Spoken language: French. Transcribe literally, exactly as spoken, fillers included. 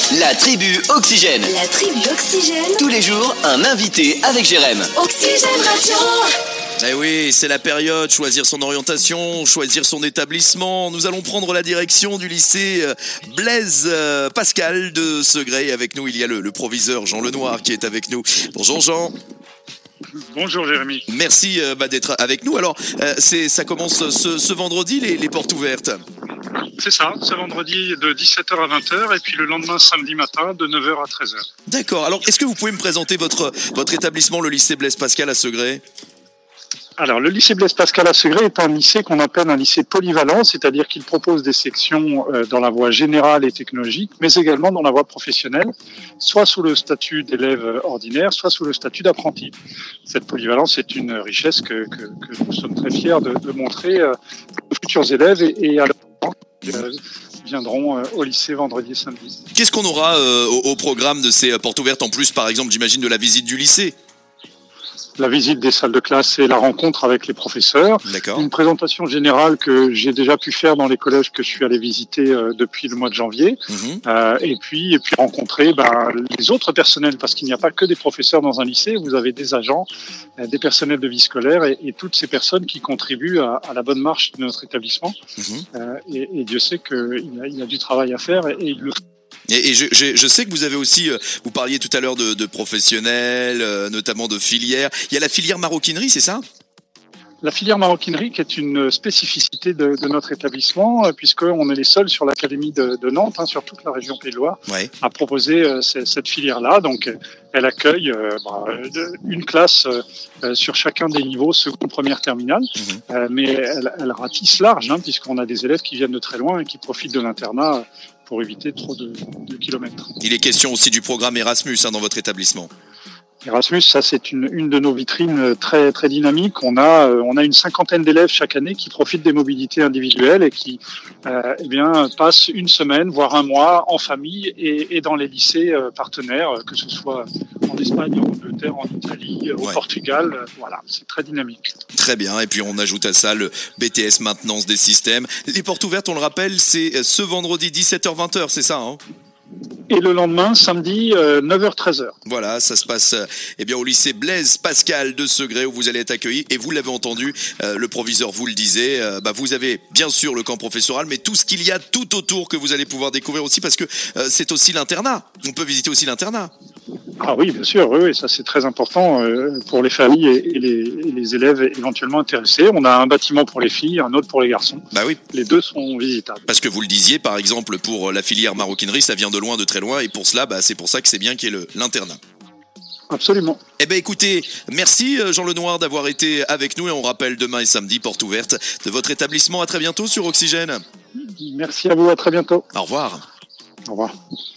La tribu Oxygène. La tribu Oxygène. Tous les jours, un invité avec Jérém. Oxygène Radio. Eh oui, c'est la période, choisir son orientation, choisir son établissement. Nous allons prendre la direction du lycée Blaise Pascal de Segré. Avec nous, il y a le, le proviseur Jean Lenoir qui est avec nous. Bonjour Jean. Bonjour Jérémy. Merci euh, bah, d'être avec nous. Alors, euh, c'est, ça commence ce, ce vendredi, les, les portes ouvertes. C'est ça, ce vendredi de dix-sept heures à vingt heures et puis le lendemain samedi matin de neuf heures à treize heures. D'accord. Alors, est-ce que vous pouvez me présenter votre, votre établissement, le lycée Blaise Pascal à Segré ? Alors, le lycée Blaise Pascal à Segré est un lycée qu'on appelle un lycée polyvalent, c'est-à-dire qu'il propose des sections dans la voie générale et technologique, mais également dans la voie professionnelle, soit sous le statut d'élève ordinaire, soit sous le statut d'apprenti. Cette polyvalence est une richesse que, que, que nous sommes très fiers de, de montrer aux futurs élèves et, et à leurs parents qui euh, viendront au lycée vendredi et samedi. Qu'est-ce qu'on aura euh, au, au programme de ces portes ouvertes, en plus, par exemple, j'imagine, de la visite du lycée ? La visite des salles de classe et la rencontre avec les professeurs. D'accord. Une présentation générale que j'ai déjà pu faire dans les collèges que je suis allé visiter euh, depuis le mois de janvier. Mmh. Euh, et puis, et puis rencontrer ben, les autres personnels, parce qu'il n'y a pas que des professeurs dans un lycée. Vous avez des agents, euh, des personnels de vie scolaire et, et toutes ces personnes qui contribuent à, à la bonne marche de notre établissement. Mmh. Euh, et, et Dieu sait qu'il y a, il y a du travail à faire et, et il le fait. Et, et je, je, je sais que vous avez aussi, euh, vous parliez tout à l'heure de, de professionnels, euh, notamment de filières. Il y a la filière maroquinerie, c'est ça ? La filière maroquinerie qui est une spécificité de, de notre établissement, euh, puisqu'on est les seuls sur l'académie de, de Nantes, hein, sur toute la région Pays de Loire, ouais. à proposer euh, c- cette filière-là. Donc, elle accueille euh, bah, une classe euh, sur chacun des niveaux, seconde, première, terminale. Mmh. Euh, mais elle, elle ratisse large, hein, puisqu'on a des élèves qui viennent de très loin et qui profitent de l'internat pour éviter trop de, de kilomètres. Il est question aussi du programme Erasmus hein, dans votre établissement. Erasmus, ça c'est une, une de nos vitrines très très dynamiques. On a on a une cinquantaine d'élèves chaque année qui profitent des mobilités individuelles et qui euh, eh bien passent une semaine voire un mois en famille et, et dans les lycées euh, partenaires, que ce soit en Espagne, en Angleterre, en Italie, au ouais. Portugal. Euh, voilà, c'est très dynamique. Très bien. Et puis on ajoute à ça le B T S maintenance des systèmes. Les portes ouvertes, on le rappelle, c'est ce vendredi dix-sept heures vingt heures, c'est ça hein ? Et le lendemain, samedi, euh, neuf heures treize heures. Voilà, ça se passe euh, eh bien, au lycée Blaise Pascal de Segré où vous allez être accueillis. Et vous l'avez entendu, euh, le proviseur vous le disait, euh, bah, vous avez bien sûr le camp professoral, mais tout ce qu'il y a tout autour que vous allez pouvoir découvrir aussi parce que euh, c'est aussi l'internat. On peut visiter aussi l'internat. Ah oui, bien sûr, oui, oui, ça c'est très important euh, pour les familles et, et, les, et les élèves éventuellement intéressés. On a un bâtiment pour les filles, un autre pour les garçons. Bah oui. Les deux sont visitables. Parce que vous le disiez, par exemple, pour la filière maroquinerie, ça vient de loin, de très loin, et pour cela, bah, c'est pour ça que c'est bien qu'il y ait le, l'internat. Absolument. Eh bien écoutez, merci Jean Lenoir d'avoir été avec nous et on rappelle demain et samedi, porte ouverte de votre établissement. À très bientôt sur Oxygène. Merci à vous, à très bientôt. Au revoir. Au revoir.